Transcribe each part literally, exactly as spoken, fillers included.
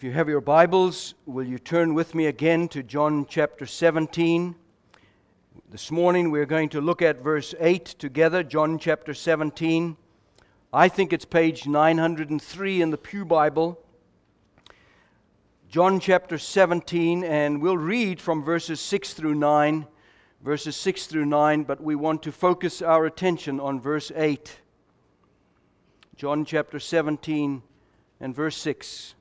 If you have your Bibles, will you turn with me again to John chapter seventeen? This morning we're going to look at verse eight together, John chapter seventeen. I think it's page nine hundred three in the Pew Bible. John chapter seventeen, and we'll read from verses six through nine, verses six through nine, but we want to focus our attention on verse eight. John chapter seventeen and verse six.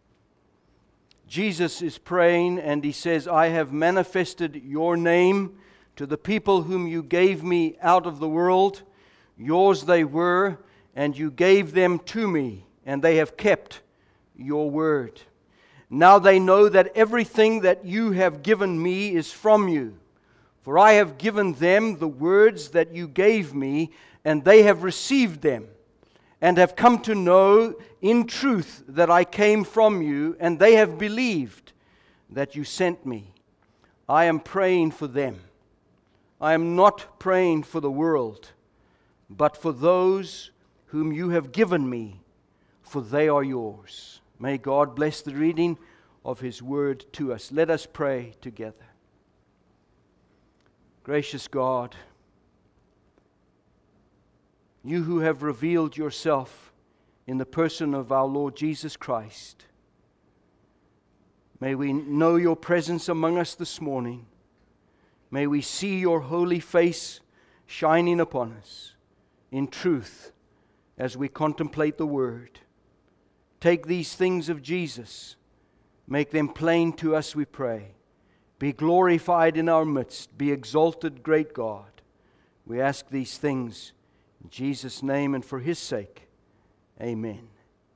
Jesus is praying and he says, I have manifested your name to the people whom you gave me out of the world. Yours they were, and you gave them to me, and they have kept your word. Now they know that everything that you have given me is from you. For I have given them the words that you gave me, and they have received them, and have come to know in truth that I came from you, and they have believed that you sent me. I am praying for them. I am not praying for the world, but for those whom you have given me, for they are yours. May God bless the reading of His word to us. Let us pray together. Gracious God, you who have revealed yourself in the person of our Lord Jesus Christ, may we know your presence among us this morning. May we see your holy face shining upon us in truth as we contemplate the Word. Take these things of Jesus, make them plain to us, we pray. Be glorified in our midst. Be exalted, great God. We ask these things in Jesus' name and for His sake. Amen.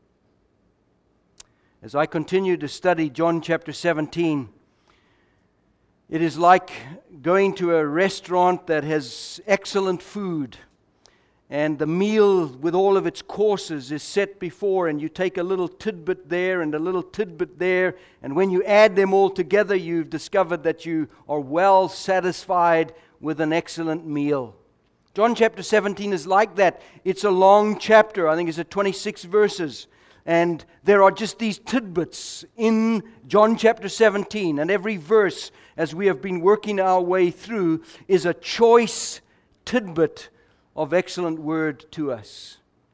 As I continue to study John chapter seventeen, it is like going to a restaurant that has excellent food, and the meal with all of its courses is set before, and you take a little tidbit there and a little tidbit there, and when you add them all together, you've discovered that you are well satisfied with an excellent meal. John chapter seventeen is like that. It's a long chapter. I think it's at twenty-six verses. And there are just these tidbits in John chapter seventeen. And every verse, as we have been working our way through, is a choice tidbit of excellent word to us.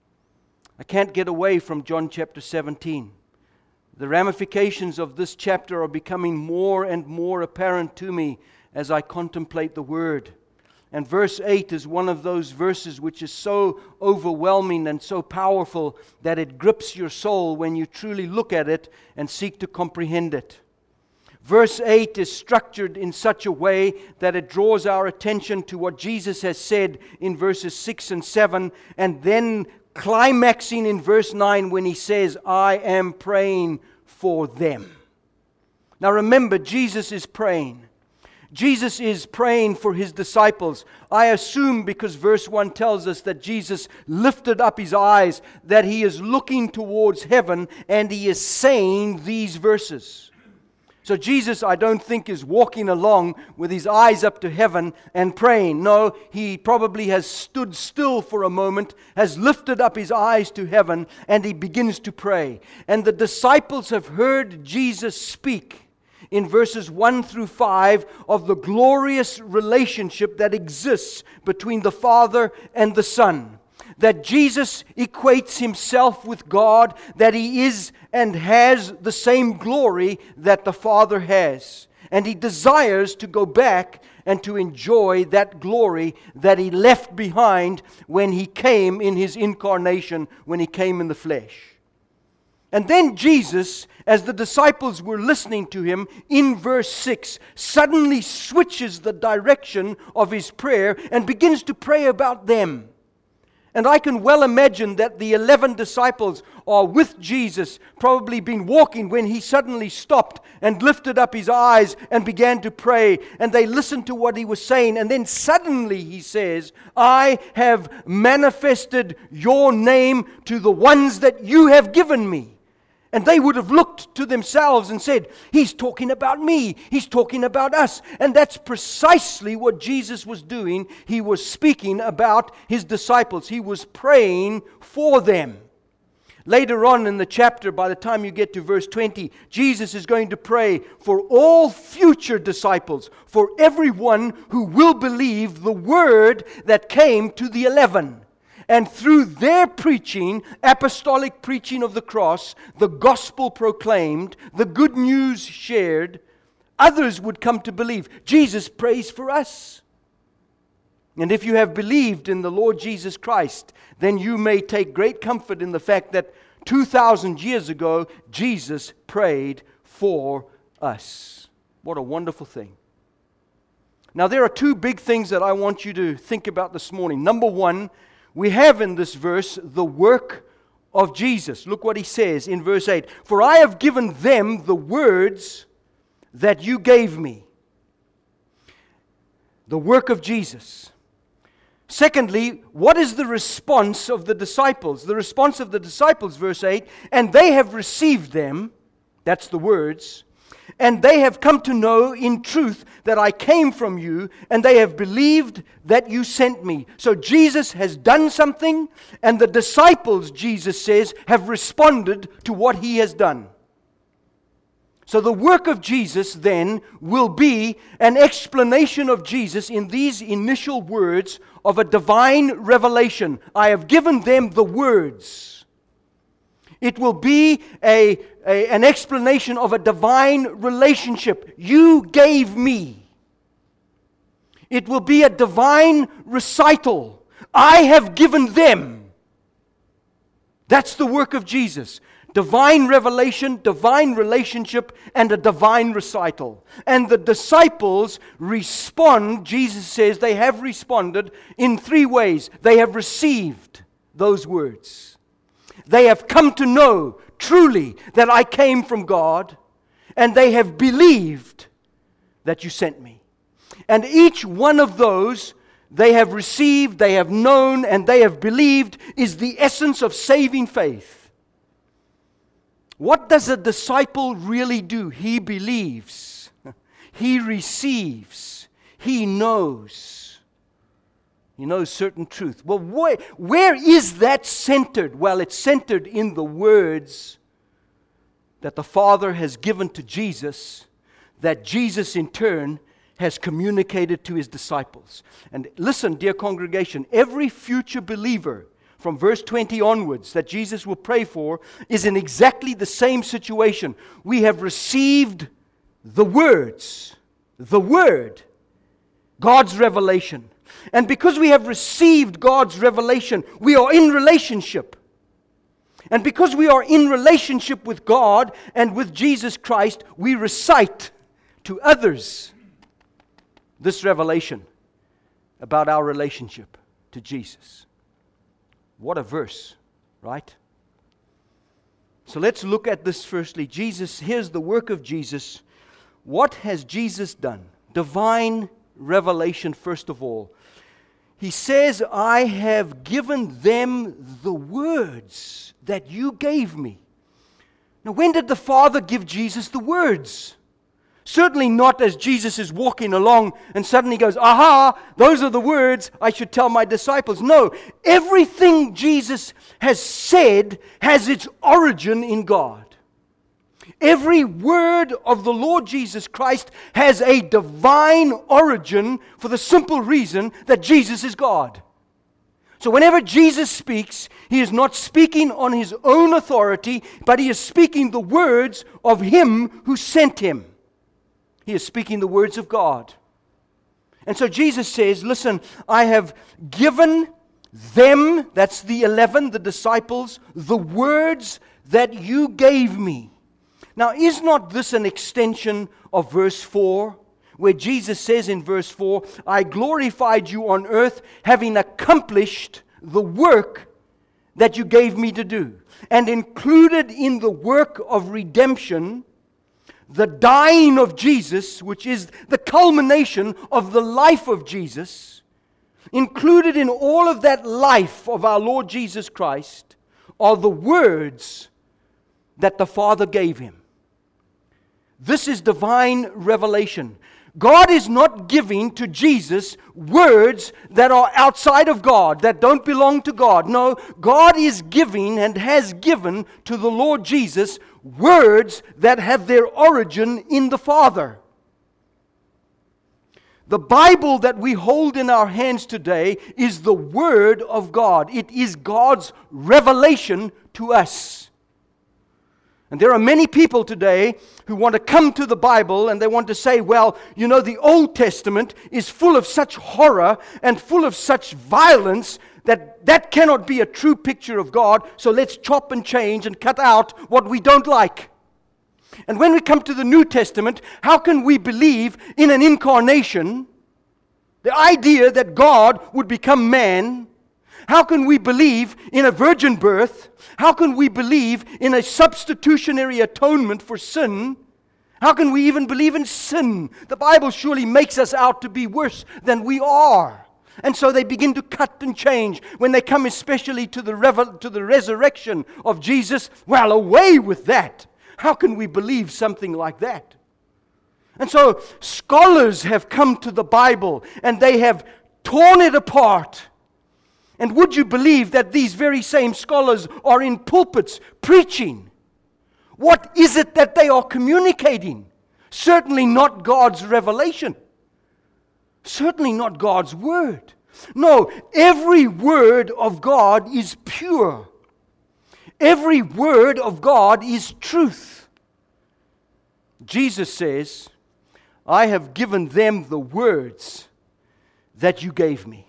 I can't get away from John chapter seventeen. The ramifications of this chapter are becoming more and more apparent to me as I contemplate the word. And verse eight is one of those verses which is so overwhelming and so powerful that it grips your soul when you truly look at it and seek to comprehend it. Verse eight is structured in such a way that it draws our attention to what Jesus has said in verses six and seven, and then climaxing in verse nine when He says, I am praying for them. Now remember, Jesus is praying. Jesus is praying for His disciples. I assume because verse one tells us that Jesus lifted up His eyes, that He is looking towards heaven and He is saying these verses. So Jesus, I don't think, is walking along with His eyes up to heaven and praying. No, He probably has stood still for a moment, has lifted up His eyes to heaven, and He begins to pray. And the disciples have heard Jesus speak in verses one through five of the glorious relationship that exists between the Father and the Son. That Jesus equates Himself with God, that He is and has the same glory that the Father has. And He desires to go back and to enjoy that glory that He left behind when He came in His incarnation, when He came in the flesh. And then Jesus, as the disciples were listening to Him, in verse six, suddenly switches the direction of His prayer and begins to pray about them. And I can well imagine that the eleven disciples are with Jesus, probably been walking when He suddenly stopped and lifted up His eyes and began to pray. And they listened to what He was saying. And then suddenly He says, I have manifested your name to the ones that you have given me. And they would have looked to themselves and said, He's talking about me. He's talking about us. And that's precisely what Jesus was doing. He was speaking about His disciples. He was praying for them. Later on in the chapter, by the time you get to verse twenty, Jesus is going to pray for all future disciples, for everyone who will believe the word that came to the eleven. And through their preaching, apostolic preaching of the cross, the gospel proclaimed, the good news shared, others would come to believe. Jesus prays for us. And if you have believed in the Lord Jesus Christ, then you may take great comfort in the fact that two thousand years ago, Jesus prayed for us. What a wonderful thing. Now, there are two big things that I want you to think about this morning. Number one, we have in this verse the work of Jesus. Look what he says in verse eight. For I have given them the words that you gave me. The work of Jesus. Secondly, what is the response of the disciples? The response of the disciples, verse eight, and they have received them, that's the words, and they have come to know in truth that I came from you, and they have believed that you sent me. So Jesus has done something, and the disciples, Jesus says, have responded to what he has done. So the work of Jesus then will be an explanation of Jesus in these initial words of a divine revelation. I have given them the words. It will be a, a, an explanation of a divine relationship. You gave me. It will be a divine recital. I have given them. That's the work of Jesus. Divine revelation, divine relationship, and a divine recital. And the disciples respond, Jesus says they have responded in three ways. They have received those words. They have come to know truly that I came from God, and they have believed that you sent me. And each one of those they have received, they have known, and they have believed is the essence of saving faith. What does a disciple really do? He believes. He receives. He knows. He knows certain truth. Well, where, where is that centered? Well, it's centered in the words that the Father has given to Jesus, that Jesus in turn has communicated to his disciples. And listen, dear congregation, every future believer from verse twenty onwards that Jesus will pray for is in exactly the same situation. We have received the words, the Word, God's revelation. And because we have received God's revelation, we are in relationship. And because we are in relationship with God and with Jesus Christ, we recite to others this revelation about our relationship to Jesus. What a verse, right? So let's look at this firstly. Jesus, here's the work of Jesus. What has Jesus done? Divine revelation, first of all. He says, I have given them the words that you gave me. Now, when did the Father give Jesus the words? Certainly not as Jesus is walking along and suddenly goes, aha, those are the words I should tell my disciples. No, everything Jesus has said has its origin in God. Every word of the Lord Jesus Christ has a divine origin for the simple reason that Jesus is God. So whenever Jesus speaks, he is not speaking on his own authority, but he is speaking the words of him who sent him. He is speaking the words of God. And so Jesus says, listen, I have given them, that's the eleven, the disciples, the words that you gave me. Now, is not this an extension of verse four, where Jesus says in verse four, I glorified you on earth, having accomplished the work that you gave me to do. And included in the work of redemption, the dying of Jesus, which is the culmination of the life of Jesus, included in all of that life of our Lord Jesus Christ, are the words that the Father gave him. This is divine revelation. God is not giving to Jesus words that are outside of God, that don't belong to God. No, God is giving and has given to the Lord Jesus words that have their origin in the Father. The Bible that we hold in our hands today is the Word of God. It is God's revelation to us. And there are many people today who want to come to the Bible and they want to say, well, you know, the Old Testament is full of such horror and full of such violence that that cannot be a true picture of God, so let's chop and change and cut out what we don't like. And when we come to the New Testament, how can we believe in an incarnation, the idea that God would become man? How can we believe in a virgin birth? How can we believe in a substitutionary atonement for sin? How can we even believe in sin? The Bible surely makes us out to be worse than we are. And so they begin to cut and change. When they come especially to the, revel- to the resurrection of Jesus, well, away with that. How can we believe something like that? And so scholars have come to the Bible and they have torn it apart. And would you believe that these very same scholars are in pulpits preaching? What is it that they are communicating? Certainly not God's revelation. Certainly not God's word. No, every word of God is pure. Every word of God is truth. Jesus says, I have given them the words that you gave me.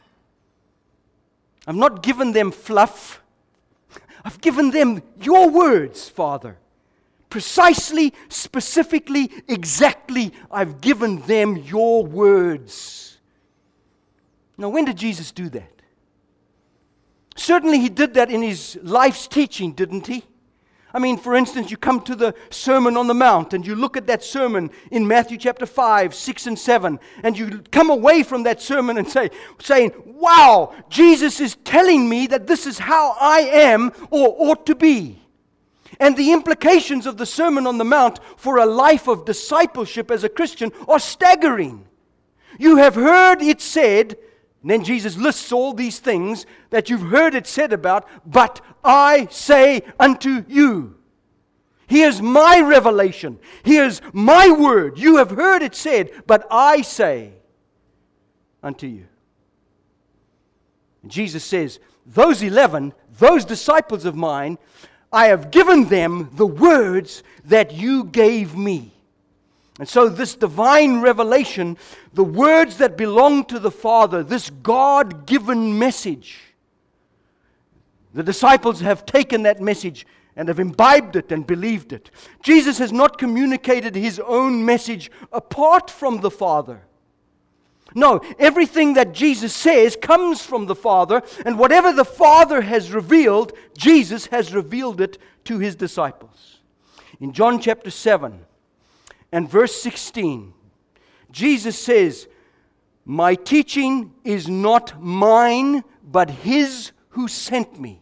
I've not given them fluff. I've given them your words, Father. Precisely, specifically, exactly, I've given them your words. Now, when did Jesus do that? Certainly he did that in his life's teaching, didn't he? I mean, for instance, you come to the Sermon on the Mount and you look at that sermon in Matthew chapter five, six, and seven, and you come away from that sermon and say, saying, wow, Jesus is telling me that this is how I am or ought to be. And the implications of the Sermon on the Mount for a life of discipleship as a Christian are staggering. You have heard it said, and then Jesus lists all these things that you've heard it said about, but I say unto you. Here's my revelation. Here's my word. You have heard it said, but I say unto you. And Jesus says, those eleven, those disciples of mine, I have given them the words that you gave me. And so this divine revelation, the words that belong to the Father, this God-given message, the disciples have taken that message and have imbibed it and believed it. Jesus has not communicated his own message apart from the Father. No, everything that Jesus says comes from the Father, and whatever the Father has revealed, Jesus has revealed it to his disciples. In John chapter seven and verse sixteen, Jesus says, my teaching is not mine, but his who sent me.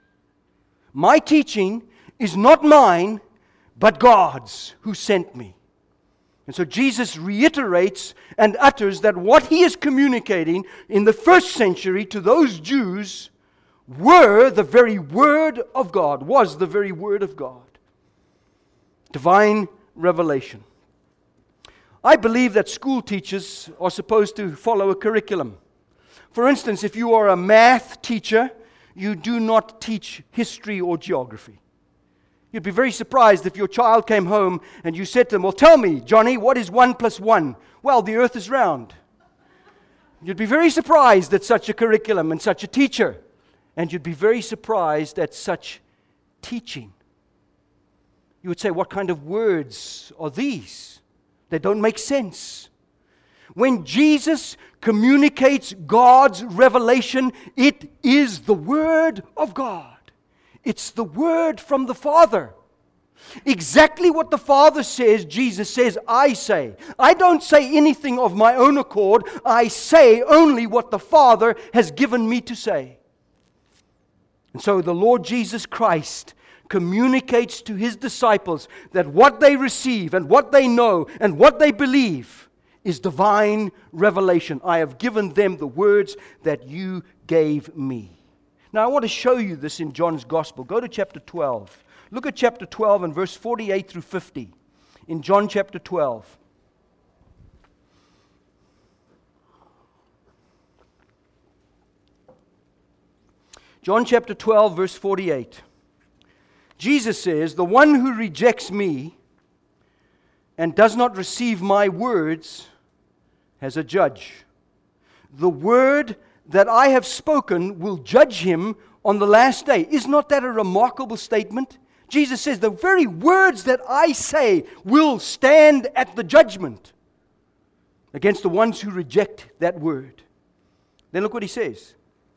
My teaching is not mine, but God's who sent me. And so Jesus reiterates and utters that what he is communicating in the first century to those Jews were the very word of God, was the very word of God. Divine revelation. I believe that school teachers are supposed to follow a curriculum. For instance, if you are a math teacher, you do not teach history or geography. You'd be very surprised if your child came home and you said to them, well, tell me, Johnny, what is one plus one? Well, the earth is round. You'd be very surprised at such a curriculum and such a teacher. And you'd be very surprised at such teaching. You would say, what kind of words are these? They don't make sense. When Jesus communicates God's revelation, it is the Word of God. It's the word from the Father. Exactly what the Father says, Jesus says, I say. I don't say anything of my own accord. I say only what the Father has given me to say. And so the Lord Jesus Christ communicates to his disciples that what they receive and what they know and what they believe is divine revelation. I have given them the words that you gave me. Now I want to show you this in John's Gospel. Go to chapter twelve. Look at chapter twelve and verse forty-eight through fifty. In John chapter twelve. John chapter twelve, verse forty-eight. Jesus says, "The one who rejects me and does not receive my words has a judge. The word that I have spoken will judge him on the last day." Is not that a remarkable statement? Jesus says, the very words that I say will stand at the judgment against the ones who reject that word. Then look what he says.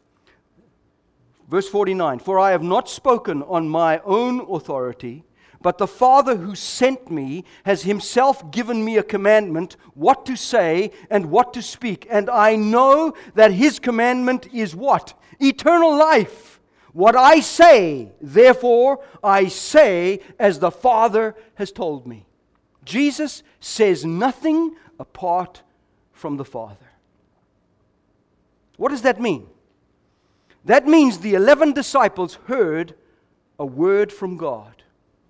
Verse forty-nine, "For I have not spoken on my own authority, but the Father who sent me has himself given me a commandment what to say and what to speak. And I know that his commandment is what? Eternal life. What I say, therefore, I say as the Father has told me." Jesus says nothing apart from the Father. What does that mean? That means the eleven disciples heard a word from God.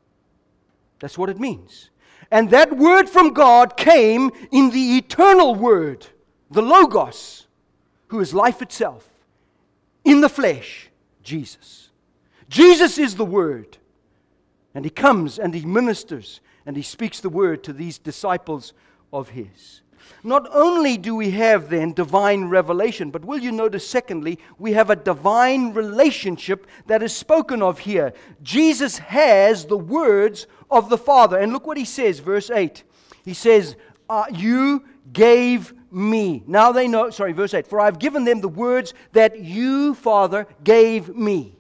That's what it means. And that word from God came in the eternal Word, the Logos, who is life itself, in the flesh, Jesus. Jesus is the Word. And He comes and He ministers and He speaks the Word to these disciples of His. Not only do we have then divine revelation, but will you notice secondly, we have a divine relationship that is spoken of here. Jesus has the words of the Father. And look what He says, verse eight. He says, uh, you gave me. Now they know, sorry, verse eight. "For I have given them the words that you, Father, gave me."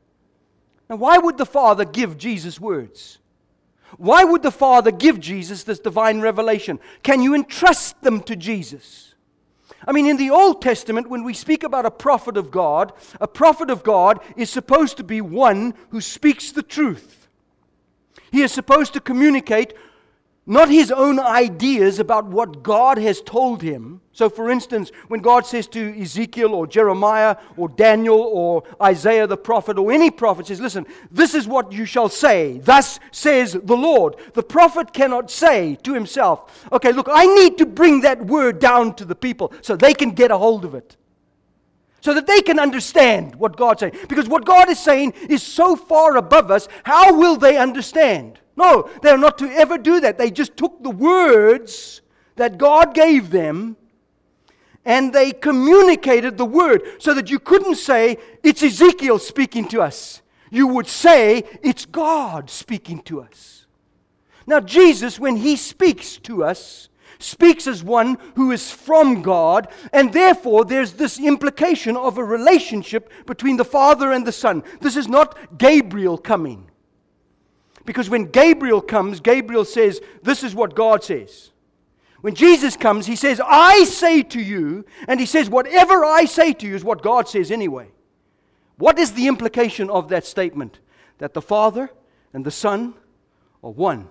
Now why would the Father give Jesus words? Why would the Father give Jesus this divine revelation? Can you entrust them to Jesus? I mean, in the Old Testament, when we speak about a prophet of God, a prophet of God is supposed to be one who speaks the truth. He is supposed to communicate not his own ideas about what God has told him. So for instance, when God says to Ezekiel or Jeremiah or Daniel or Isaiah the prophet or any prophet says, "Listen, this is what you shall say. Thus says the Lord." The prophet cannot say to himself, "Okay, look, I need to bring that word down to the people so they can get a hold of it. So that they can understand what God's saying." Because what God is saying is so far above us, how will they understand? No, they're not to ever do that. They just took the words that God gave them and they communicated the word so that you couldn't say, "It's Ezekiel speaking to us." You would say, "It's God speaking to us." Now Jesus, when He speaks to us, speaks as one who is from God, and therefore there's this implication of a relationship between the Father and the Son. This is not Gabriel coming. Because when Gabriel comes, Gabriel says, "This is what God says." When Jesus comes, He says, "I say to you," and He says, "Whatever I say to you is what God says anyway." What is the implication of that statement? That the Father and the Son are one.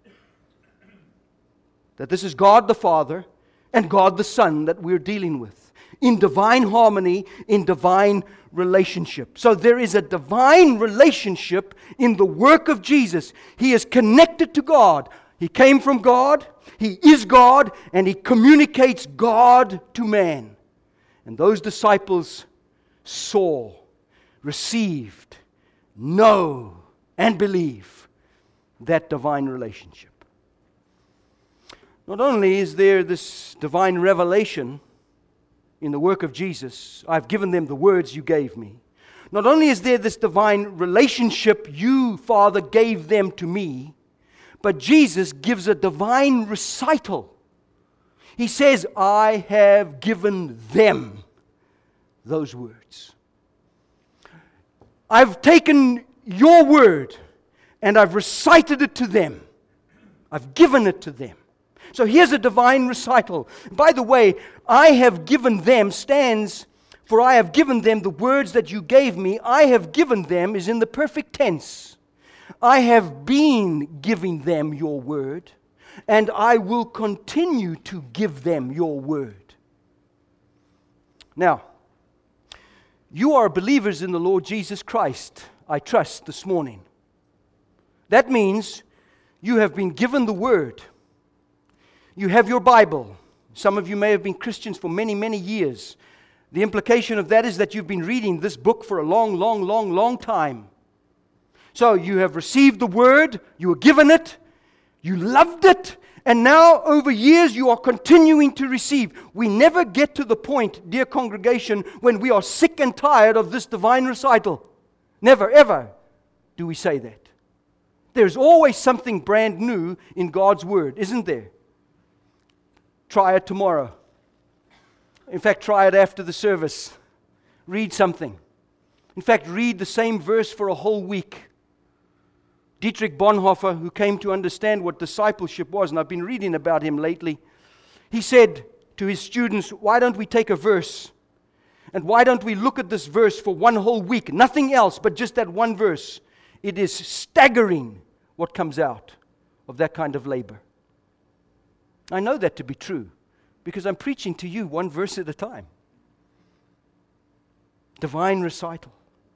That this is God the Father and God the Son that we're dealing with, in divine harmony, in divine relationship. So there is a divine relationship in the work of Jesus. He is connected to God. He came from God, He is God, and He communicates God to man. And those disciples saw, received, know, and believe that divine relationship. Not only is there this divine revelation in the work of Jesus, "I've given them the words you gave me." Not only is there this divine relationship, "You, Father, gave them to me," but Jesus gives a divine recital. He says, "I have given them those words." I've taken your word and I've recited it to them. I've given it to them. So here's a divine recital. By the way, "I have given them" stands for "I have given them the words that you gave me." "I have given them" is in the perfect tense. I have been giving them your word. and I will continue to give them your word. Now, you are believers in the Lord Jesus Christ, I trust, this morning. That means you have been given the word. You have your Bible. Some of you may have been Christians for many, many years. The implication of that is that you've been reading this book for a long, long, long, long time. So you have received the word, you were given it, you loved it, and now over years you are continuing to receive. We never get to the point, dear congregation, when we are sick and tired of this divine recital. Never, ever do we say that. There's always something brand new in God's word, isn't there? Try it tomorrow. In fact, try it after the service. Read something. In fact, read the same verse for a whole week. Dietrich Bonhoeffer, who came to understand what discipleship was, and I've been reading about him lately, he said to his students, why don't we take a verse, and why don't we look at this verse for one whole week, nothing else but just that one verse. It is staggering what comes out of that kind of labor. I know that to be true, because I'm preaching to you one verse at a time. Divine recital.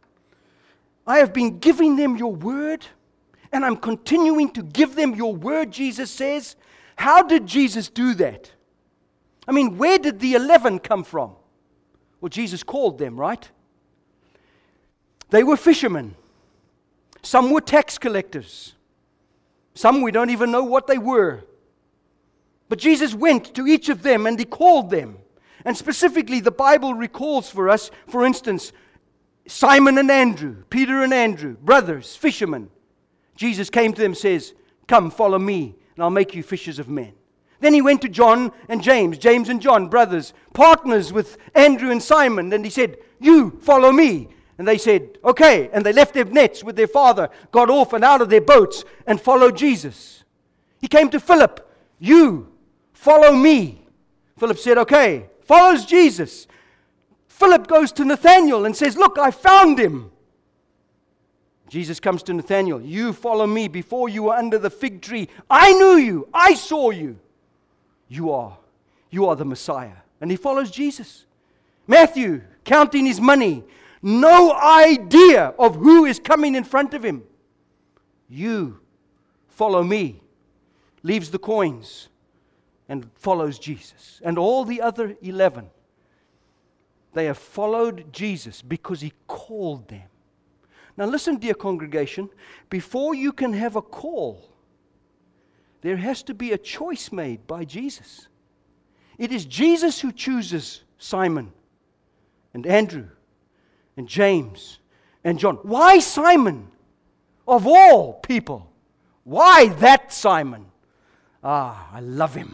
I have been giving them your word, and I'm continuing to give them your word, Jesus says. How did Jesus do that? I mean, where did the eleven come from? Well, Jesus called them, right? They were fishermen. Some were tax collectors. Some we don't even know what they were. But Jesus went to each of them and He called them. And specifically, the Bible recalls for us, for instance, Simon and Andrew, Peter and Andrew, brothers, fishermen. Jesus came to them and says, come, follow me, and I'll make you fishers of men. Then He went to John and James, James and John, brothers, partners with Andrew and Simon. And He said, you follow me. And they said, okay. And they left their nets with their father, got off and out of their boats, and followed Jesus. He came to Philip, you follow me. Philip said, okay, follows Jesus. Philip goes to Nathanael and says, look, I found him. Jesus comes to Nathanael, you follow me. Before you were under the fig tree, I knew you, I saw you. You are, you are the Messiah. And he follows Jesus. Matthew, counting his money, no idea of who is coming in front of him. You follow me. Leaves the coins and follows Jesus. And all the other eleven, they have followed Jesus because He called them. Now listen, dear congregation, before you can have a call, there has to be a choice made by Jesus. It is Jesus who chooses Simon and Andrew and James and John. Why Simon? Of all people. Why that Simon? Ah, I love him.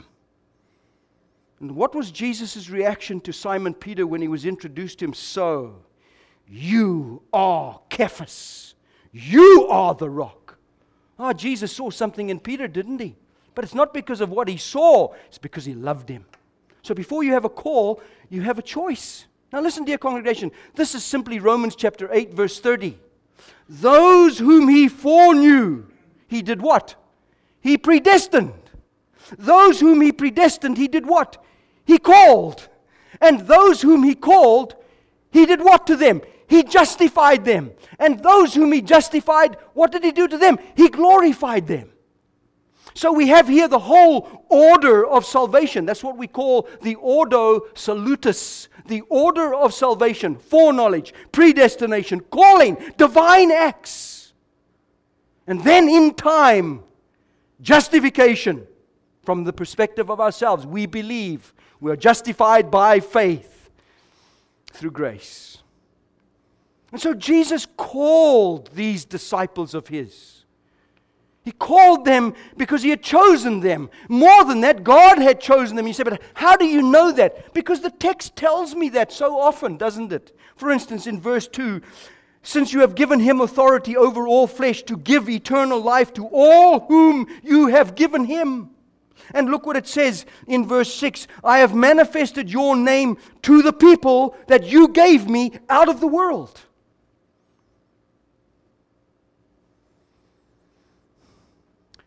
And what was Jesus' reaction to Simon Peter when he was introduced to him? So, you are Cephas. You are the rock. Ah, Jesus saw something in Peter, didn't He? But it's not because of what He saw. It's because He loved him. So before you have a call, you have a choice. Now listen, dear congregation. This is simply Romans chapter eight, verse thirty. Those whom He foreknew, He did what? He predestined. Those whom He predestined, He did what? He called. And those whom He called, He did what to them? He justified them. And those whom He justified, what did He do to them? He glorified them. So we have here the whole order of salvation. That's what we call the ordo salutis. The order of salvation, foreknowledge, predestination, calling, divine acts. And then in time, justification. From the perspective of ourselves, we believe we are justified by faith through grace. And so Jesus called these disciples of His. He called them because He had chosen them. More than that, God had chosen them. You say, but how do you know that? Because the text tells me that so often, doesn't it? For instance, in verse two, since you have given Him authority over all flesh to give eternal life to all whom you have given Him. And look what it says in verse six. I have manifested your name to the people that you gave me out of the world.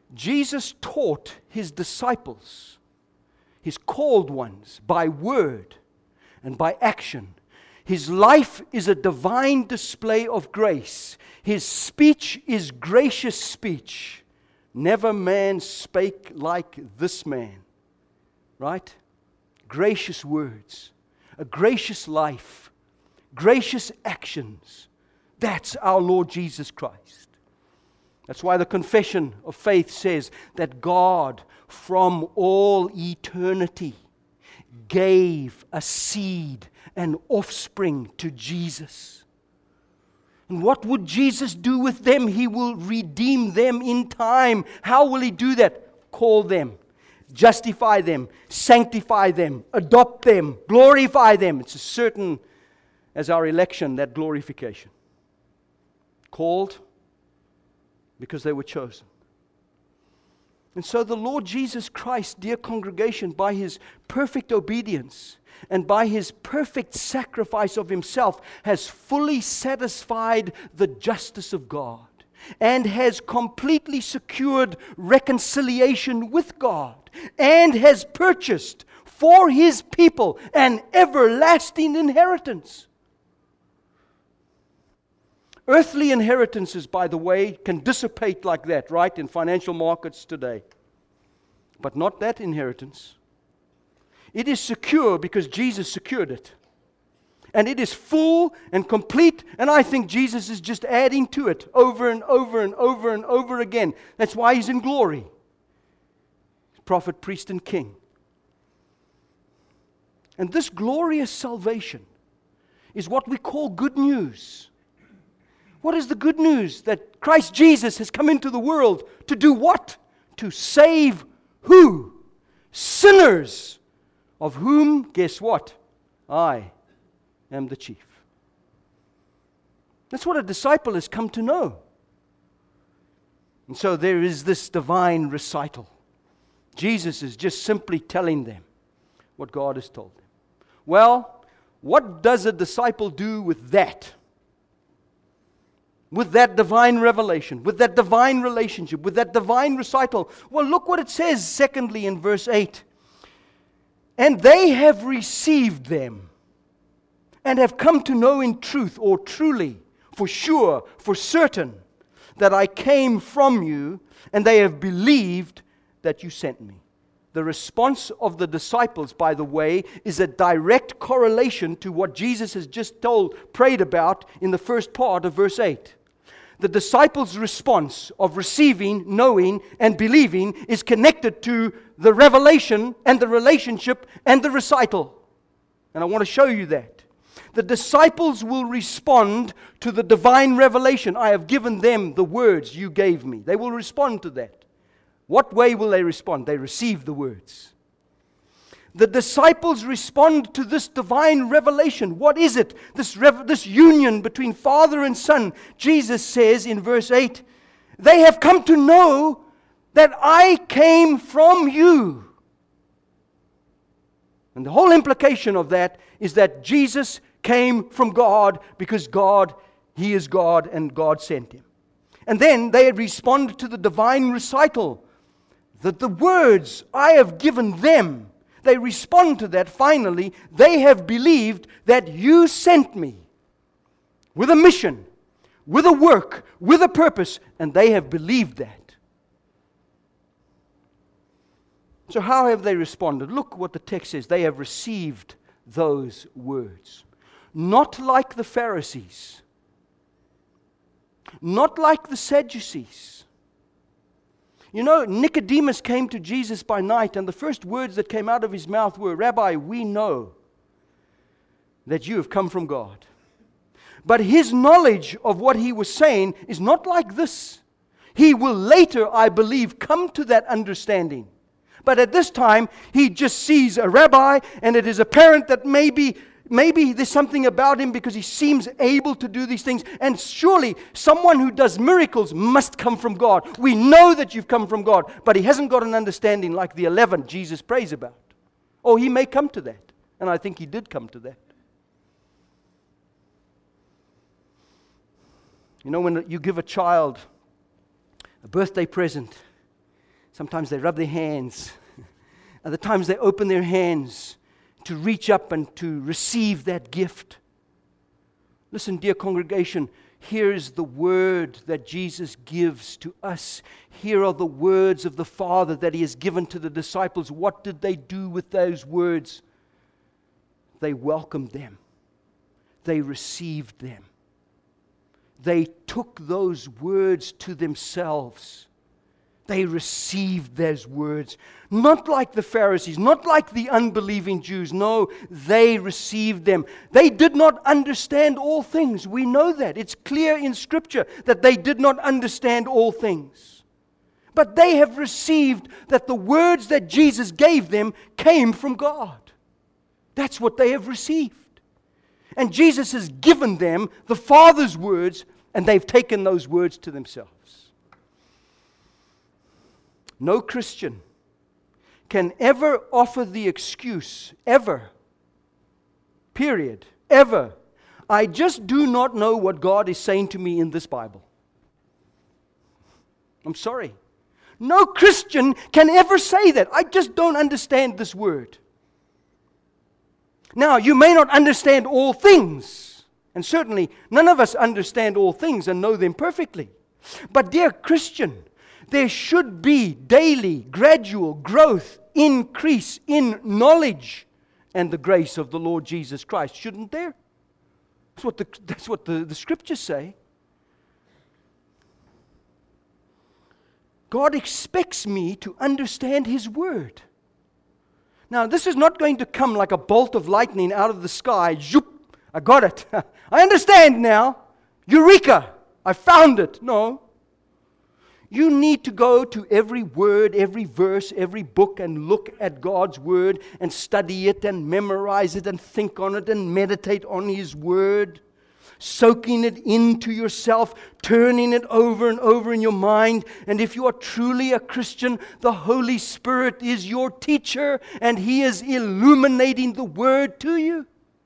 Jesus taught his disciples, his called ones, by word and by action. His life is a divine display of grace. His speech is gracious speech. Never man spake like this man. Right? Gracious words, a gracious life, gracious actions. That's our Lord Jesus Christ. That's why the confession of faith says that God from all eternity gave a seed and offspring to Jesus. And what would Jesus do with them? He will redeem them in time. How will He do that? Call them, justify them, sanctify them, adopt them, glorify them. It's as certain as our election, that glorification. Called because they were chosen. And so the Lord Jesus Christ, dear congregation, by His perfect obedience and by His perfect sacrifice of Himself, has fully satisfied the justice of God and has completely secured reconciliation with God and has purchased for His people an everlasting inheritance. Earthly inheritances, by the way, can dissipate like that, right, in financial markets today. But not that inheritance. It is secure because Jesus secured it. And it is full and complete, and I think Jesus is just adding to it over and over and over and over again. That's why He's in glory. Prophet, priest, and king. And this glorious salvation is what we call good news. What is the good news? That Christ Jesus has come into the world to do what? To save who? Sinners, of whom, guess what? I am the chief. That's what a disciple has come to know. And so there is this divine recital. Jesus is just simply telling them what God has told them. Well, what does a disciple do with that? With that divine revelation, with that divine relationship, with that divine recital? Well, look what it says, secondly, in verse eight. And they have received them, and have come to know in truth, or truly, for sure, for certain, that I came from you, and they have believed that you sent me. The response of the disciples, by the way, is a direct correlation to what Jesus has just told, prayed about in the first part of verse eight. The disciples' response of receiving, knowing, and believing is connected to the revelation and the relationship and the recital. And I want to show you that. The disciples will respond to the divine revelation. I have given them the words you gave me. They will respond to that. What way will they respond? They receive the words. The disciples respond to this divine revelation. What is it? This, rev- this union between Father and Son. Jesus says in verse eight, they have come to know that I came from you. And the whole implication of that is that Jesus came from God because God, He is God and God sent Him. And then they respond to the divine recital. That the words I have given them, they respond to that finally. They have believed that you sent me with a mission, with a work, with a purpose, and they have believed that. So how have they responded? Look what the text says. They have received those words. Not like the Pharisees, not like the Sadducees. You know, Nicodemus came to Jesus by night, and the first words that came out of his mouth were, Rabbi, we know that you have come from God. But his knowledge of what he was saying is not like this. He will later, I believe, come to that understanding. But at this time, he just sees a rabbi, and it is apparent that maybe Maybe there's something about him because he seems able to do these things. And surely someone who does miracles must come from God. We know that you've come from God. But he hasn't got an understanding like the eleven Jesus prays about. Or he may come to that. And I think he did come to that. You know, when you give a child a birthday present, Sometimes they rub their hands. Other times they open their hands to reach up and to receive that gift. Listen, dear congregation, here is the word that Jesus gives to us. Here are the words of the Father that He has given to the disciples. What did they do with those words? They welcomed them. They received them. They took those words to themselves. They received those words. Not like the Pharisees, not like the unbelieving Jews. No, they received them. They did not understand all things. We know that. It's clear in Scripture that they did not understand all things. But they have received that the words that Jesus gave them came from God. That's what they have received. And Jesus has given them the Father's words, and they've taken those words to themselves. No Christian can ever offer the excuse, ever, period, ever, I just do not know what God is saying to me in this Bible. I'm sorry. No Christian can ever say that. I just don't understand this word. Now, you may not understand all things, and certainly none of us understand all things and know them perfectly. But dear Christian, there should be daily, gradual growth, increase in knowledge and the grace of the Lord Jesus Christ, shouldn't there? That's what the, that's what the, the Scriptures say. God expects me to understand His Word. Now, this is not going to come like a bolt of lightning out of the sky. Zoop, I got it. I understand now. Eureka, I found it. No. You need to go to every word, every verse, every book and look at God's Word and study it and memorize it and think on it and meditate on His Word, soaking it into yourself, turning it over and over in your mind. And if you are truly a Christian, the Holy Spirit is your teacher and He is illuminating the Word to you.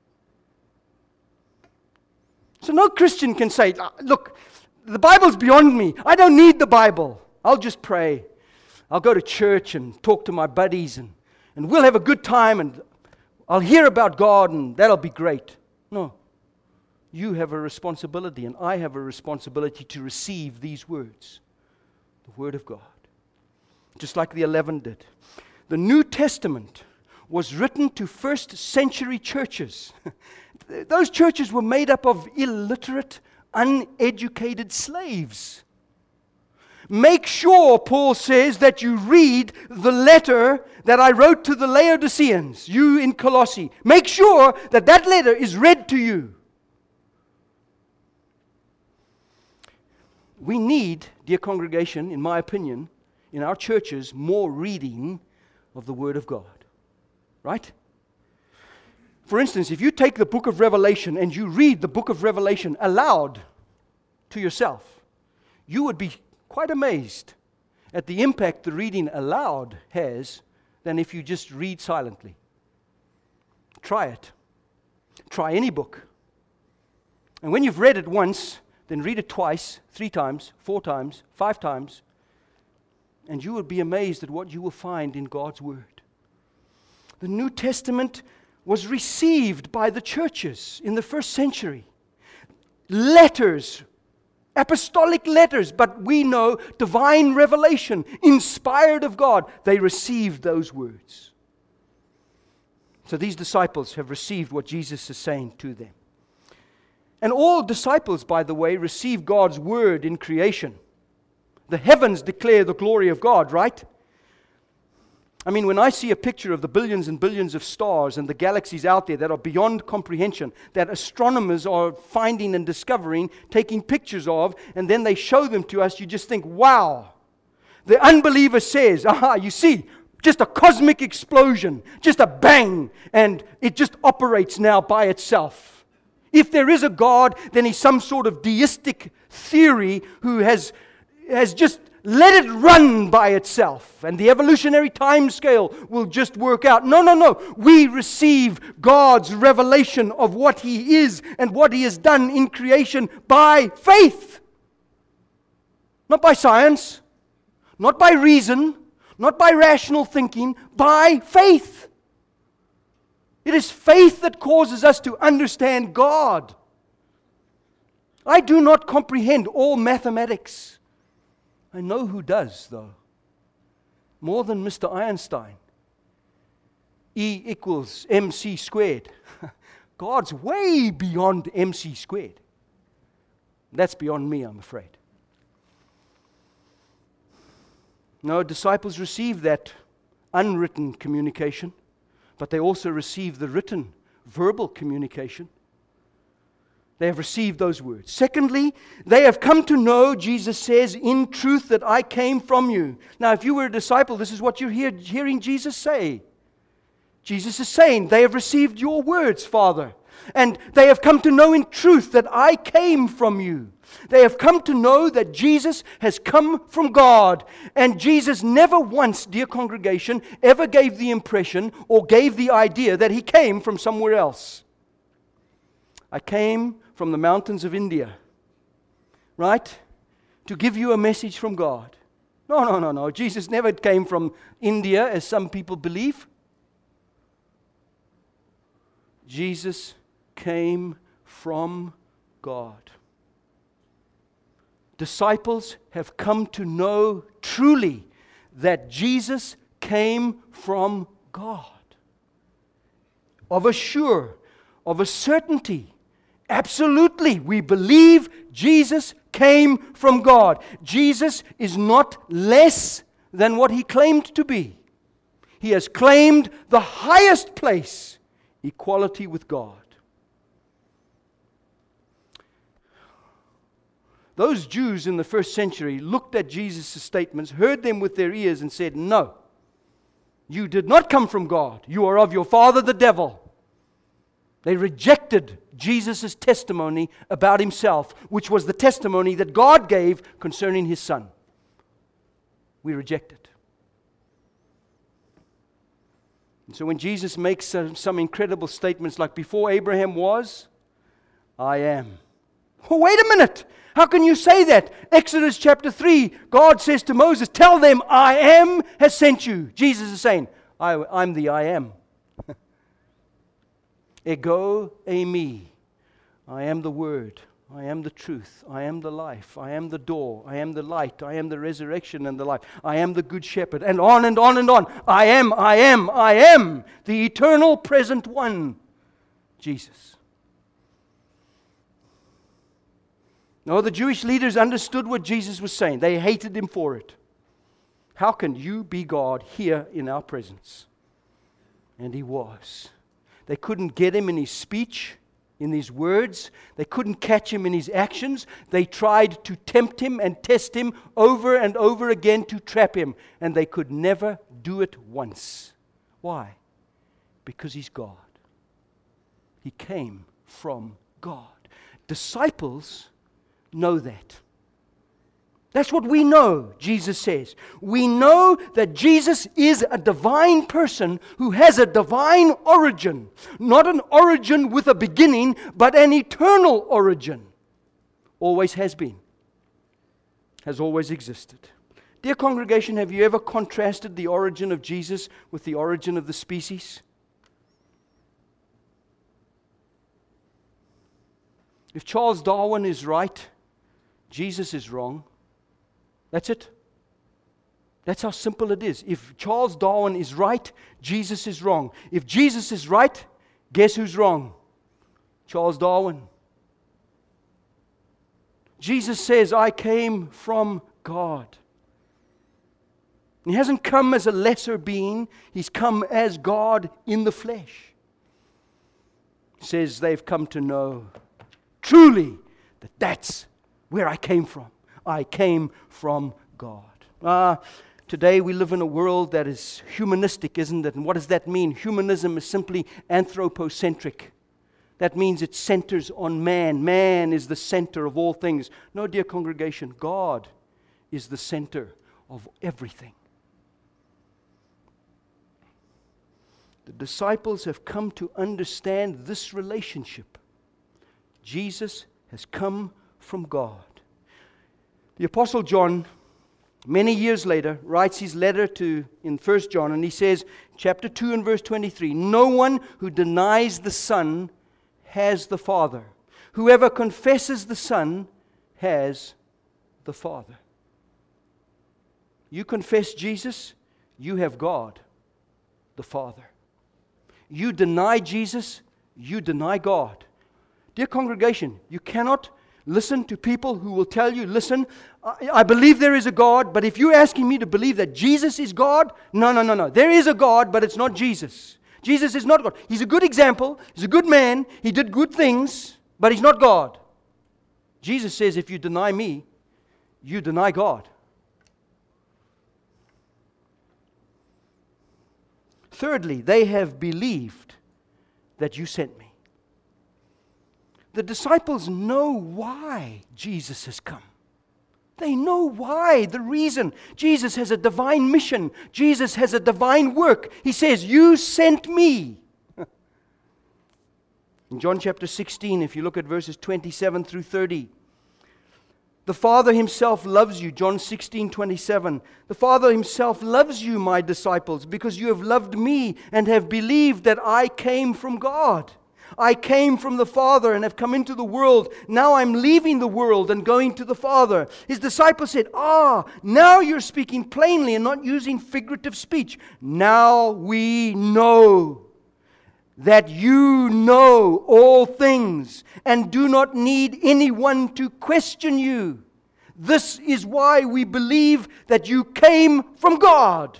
So no Christian can say, look, the Bible's beyond me. I don't need the Bible. I'll just pray. I'll go to church and talk to my buddies and, and we'll have a good time and I'll hear about God and that'll be great. No. You have a responsibility and I have a responsibility to receive these words. The Word of God. Just like the eleven did. The New Testament was written to first century churches. Those churches were made up of illiterate, uneducated slaves. Make sure, Paul says, that you read the letter that I wrote to the Laodiceans, you in Colossae. Make sure that that letter is read to you. We need, dear congregation, in my opinion, in our churches, more reading of the Word of God. Right? For instance, if you take the book of Revelation and you read the book of Revelation aloud to yourself, you would be quite amazed at the impact the reading aloud has than if you just read silently. Try it. Try any book. And when you've read it once, then read it twice, three times, four times, five times, and you will be amazed at what you will find in God's Word. The New Testament was received by the churches in the first century. Letters, apostolic letters, but we know divine revelation, inspired of God. They received those words. So these disciples have received what Jesus is saying to them. And all disciples, by the way, receive God's Word in creation. The heavens declare the glory of God, right? I mean, when I see a picture of the billions and billions of stars and the galaxies out there that are beyond comprehension, that astronomers are finding and discovering, taking pictures of, and then they show them to us, you just think, wow. The unbeliever says, aha, you see, just a cosmic explosion, just a bang, and it just operates now by itself. If there is a God, then He's some sort of deistic theory who has, has just let it run by itself, and the evolutionary time scale will just work out. No, no, no. We receive God's revelation of what He is and what He has done in creation by faith. Not by science, not by reason, Not by rational thinking, by faith. It is faith that causes us to understand God. I do not comprehend all mathematics. I know who does, though. More than Mister Einstein. E equals mc squared. God's way beyond mc squared. That's beyond me, I'm afraid. No, disciples received that unwritten communication, but they also received the written, verbal communication. They have received those words. Secondly, they have come to know, Jesus says, in truth that I came from you. Now, if you were a disciple, this is what you're hear, hearing Jesus say. Jesus is saying, they have received your words, Father. And they have come to know in truth that I came from you. They have come to know that Jesus has come from God. And Jesus never once, dear congregation, ever gave the impression or gave the idea that He came from somewhere else. I came from the mountains of India, right? To give you a message from God. No, no, no, no. Jesus never came from India, as some people believe. Jesus came from God. Disciples have come to know truly that Jesus came from God. Of a sure, of a certainty, absolutely, we believe Jesus came from God. Jesus is not less than what He claimed to be. He has claimed the highest place, equality with God. Those Jews in the first century looked at Jesus' statements, heard them with their ears, and said, no, you did not come from God. You are of your father, the devil. They rejected Jesus' testimony about Himself, which was the testimony that God gave concerning His Son. We reject it. And so when Jesus makes some, some incredible statements like, before Abraham was, I am. Oh, wait a minute. How can you say that? Exodus chapter three, God says to Moses, tell them, I am has sent you. Jesus is saying, I, I'm the I am. Ego eimi. I am the Word. I am the truth. I am the life. I am the door. I am the light. I am the resurrection and the life. I am the good shepherd. And on and on and on. I am, I am, I am the eternal present one. Jesus. No, the Jewish leaders understood what Jesus was saying. They hated Him for it. How can you be God here in our presence? And He was. They couldn't get Him in His speech, in His words. They couldn't catch Him in His actions. They tried to tempt Him and test Him over and over again to trap Him. And they could never do it once. Why? Because He's God. He came from God. Disciples know that. That's what we know, Jesus says. We know that Jesus is a divine person who has a divine origin. Not an origin with a beginning, but an eternal origin. Always has been. Has always existed. Dear congregation, have you ever contrasted the origin of Jesus with the origin of the species? If Charles Darwin is right, Jesus is wrong. That's it. That's how simple it is. If Charles Darwin is right, Jesus is wrong. If Jesus is right, guess who's wrong? Charles Darwin. Jesus says, I came from God. He hasn't come as a lesser being. He's come as God in the flesh. He says they've come to know truly that that's where I came from. I came from God. Ah, today we live in a world that is humanistic, isn't it? And what does that mean? Humanism is simply anthropocentric. That means it centers on man. Man is the center of all things. No, dear congregation, God is the center of everything. The disciples have come to understand this relationship. Jesus has come from God. The Apostle John many years later, writes his letter to in First John, and he says, chapter two and verse twenty-three, no one who denies the Son has the Father. Whoever confesses the Son has the Father. You confess Jesus, you have God, the Father. You deny Jesus, you deny God. Dear congregation, you cannot listen to people who will tell you, listen, I, I believe there is a God, but if you're asking me to believe that Jesus is God, no, no, no, no. There is a God, but it's not Jesus. Jesus is not God. He's a good example. He's a good man. He did good things, but he's not God. Jesus says, if you deny me, you deny God. Thirdly, they have believed that you sent me. The disciples know why Jesus has come. They know why, the reason. Jesus has a divine mission. Jesus has a divine work. He says, you sent me. In John chapter sixteen, if you look at verses twenty-seven through thirty, the Father himself loves you, John sixteen, twenty-seven. The Father himself loves you, my disciples, because you have loved me and have believed that I came from God. I came from the Father and have come into the world. Now I'm leaving the world and going to the Father. His disciples said, ah, now you're speaking plainly and not using figurative speech. Now we know that you know all things and do not need anyone to question you. This is why we believe that you came from God.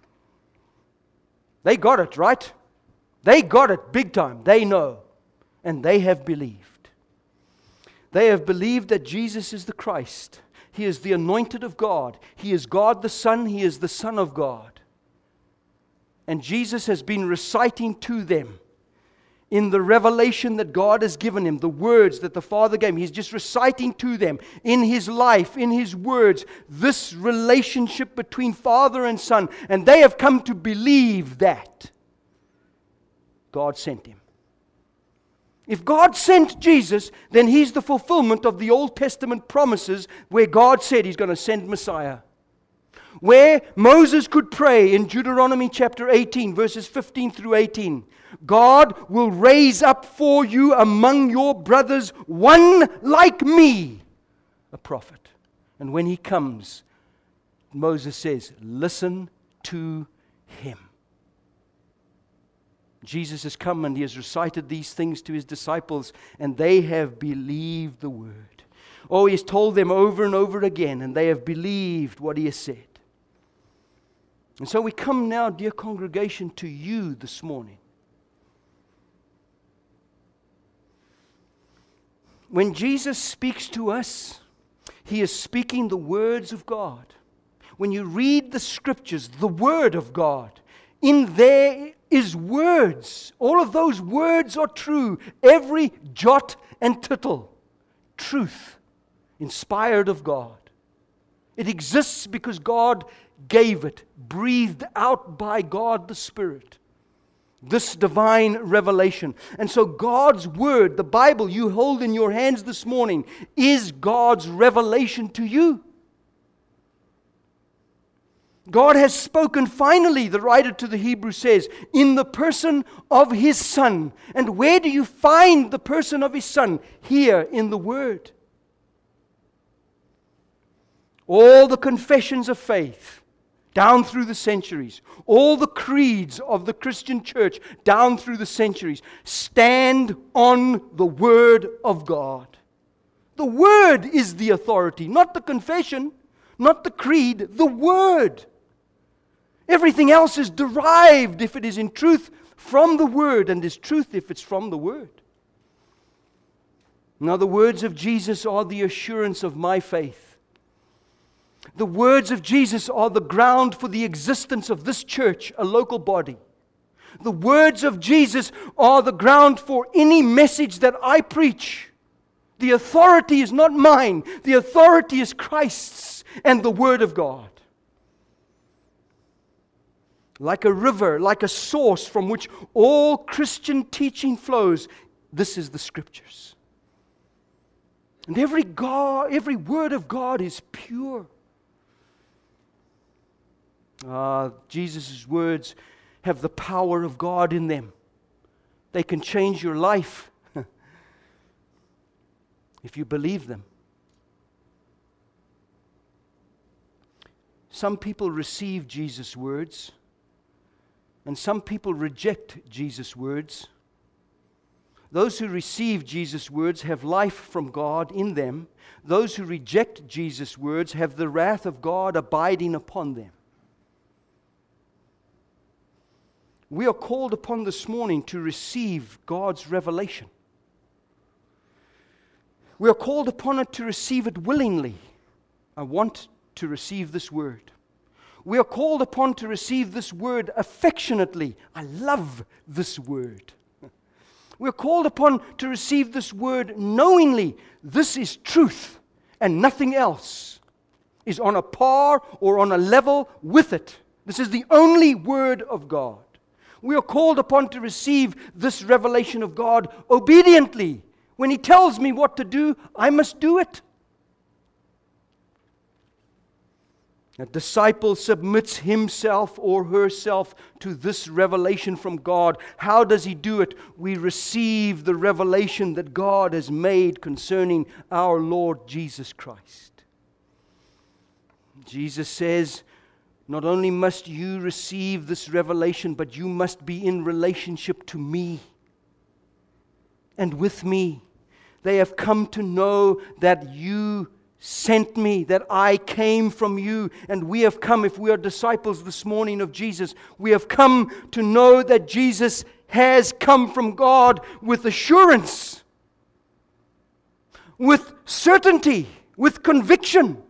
They got it, right? They got it big time. They know. And they have believed. They have believed that Jesus is the Christ. He is the anointed of God. He is God the Son. He is the Son of God. And Jesus has been reciting to them in the revelation that God has given him, the words that the Father gave him. He's just reciting to them in his life, in his words, this relationship between Father and Son. And they have come to believe that God sent him. If God sent Jesus, then he's the fulfillment of the Old Testament promises where God said he's going to send Messiah. Where Moses could pray in Deuteronomy chapter eighteen, verses fifteen through eighteen, God will raise up for you among your brothers one like me, a prophet. And when he comes, Moses says, listen to him. Jesus has come and he has recited these things to his disciples, and they have believed the word. Oh, he has told them over and over again, and they have believed what he has said. And so we come now, dear congregation, to you this morning. When Jesus speaks to us, he is speaking the words of God. When you read the scriptures, the word of God, in there is words. All of those words are true. Every jot and tittle. Truth. Inspired of God. It exists because God gave it. Breathed out by God the Spirit. This divine revelation. And so God's word, the Bible you hold in your hands this morning, is God's revelation to you. God has spoken finally, the writer to the Hebrews says, in the person of his Son. And where do you find the person of his Son? Here in the Word. All the confessions of faith, down through the centuries, all the creeds of the Christian church, down through the centuries, stand on the Word of God. The Word is the authority, not the confession, not the creed, the Word. Everything else is derived, if it is in truth, from the Word, and is truth if it's from the Word. Now, the words of Jesus are the assurance of my faith. The words of Jesus are the ground for the existence of this church, a local body. The words of Jesus are the ground for any message that I preach. The authority is not mine. The authority is Christ's and the Word of God. Like a river, like a source from which all Christian teaching flows, this is the Scriptures. And every God, every word of God is pure. Uh, Jesus' words have the power of God in them. They can change your life if you believe them. Some people receive Jesus' words, and some people reject Jesus' words. Those who receive Jesus' words have life from God in them. Those who reject Jesus' words have the wrath of God abiding upon them. We are called upon this morning to receive God's revelation. We are called upon it to receive it willingly. I want to receive this word. We are called upon to receive this word affectionately. I love this word. We are called upon to receive this word knowingly. This is truth, and nothing else is on a par or on a level with it. This is the only word of God. We are called upon to receive this revelation of God obediently. When He tells me what to do, I must do it. A disciple submits himself or herself to this revelation from God. How does he do it? We receive the revelation that God has made concerning our Lord Jesus Christ. Jesus says, not only must you receive this revelation, but you must be in relationship to me and with me. They have come to know that you sent me, that I came from you. And we have come, if we are disciples this morning of Jesus, we have come to know that Jesus has come from God with assurance, with certainty, with conviction.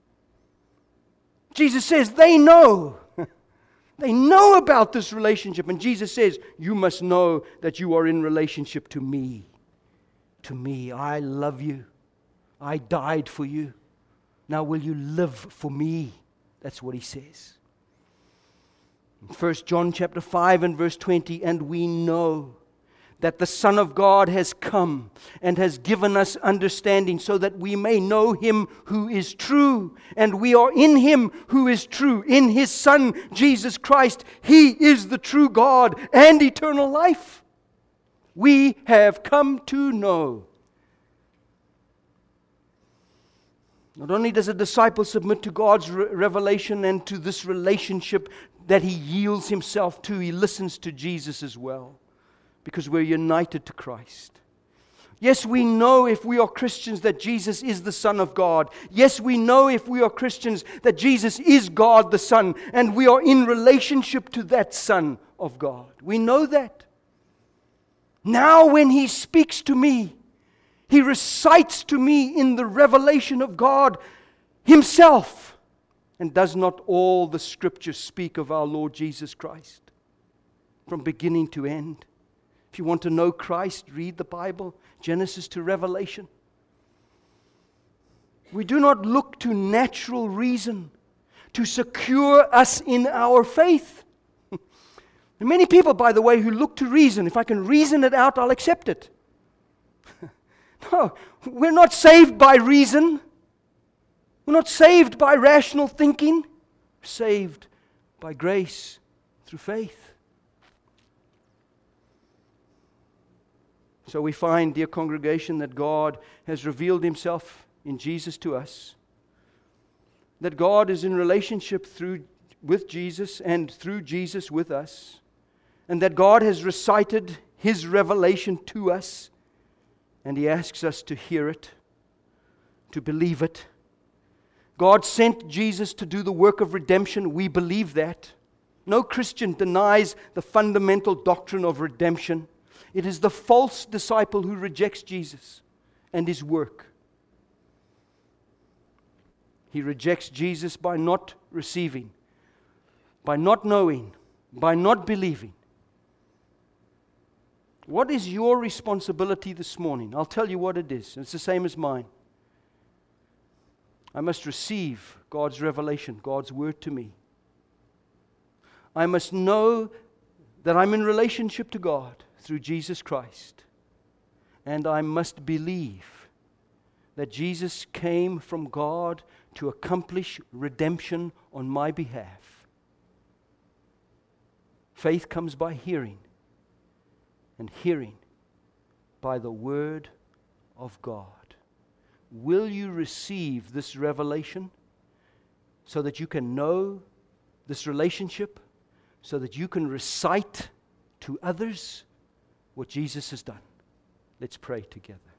Jesus says they know. They know about this relationship. And Jesus says, you must know that you are in relationship to me. To me. I love you. I died for you. Now will you live for me? That's what He says. In First John chapter five and verse twenty, and we know that the Son of God has come and has given us understanding so that we may know Him who is true. And we are in Him who is true, in His Son, Jesus Christ. He is the true God and eternal life. We have come to know. Not only does a disciple submit to God's re- revelation and to this relationship that he yields himself to, he listens to Jesus as well, because we're united to Christ. Yes, we know if we are Christians that Jesus is the Son of God. Yes, we know if we are Christians that Jesus is God the Son, and we are in relationship to that Son of God. We know that. Now when He speaks to me, He recites to me in the revelation of God Himself. And does not all the Scriptures speak of our Lord Jesus Christ from beginning to end? If you want to know Christ, read the Bible, Genesis to Revelation. We do not look to natural reason to secure us in our faith. There are many people, by the way, who look to reason. If I can reason it out, I'll accept it. No, we're not saved by reason. We're not saved by rational thinking. We're saved by grace through faith. So we find, dear congregation, that God has revealed Himself in Jesus to us. That God is in relationship through with Jesus and through Jesus with us. And that God has recited His revelation to us. And He asks us to hear it, to believe it. God sent Jesus to do the work of redemption. We believe that. No Christian denies the fundamental doctrine of redemption. It is the false disciple who rejects Jesus and His work. He rejects Jesus by not receiving, by not knowing, by not believing. What is your responsibility this morning? I'll tell you what it is. It's the same as mine. I must receive God's revelation, God's word to me. I must know that I'm in relationship to God through Jesus Christ. And I must believe that Jesus came from God to accomplish redemption on my behalf. Faith comes by hearing, and hearing by the Word of God. Will you receive this revelation so that you can know this relationship, so that you can recite to others what Jesus has done? Let's pray together.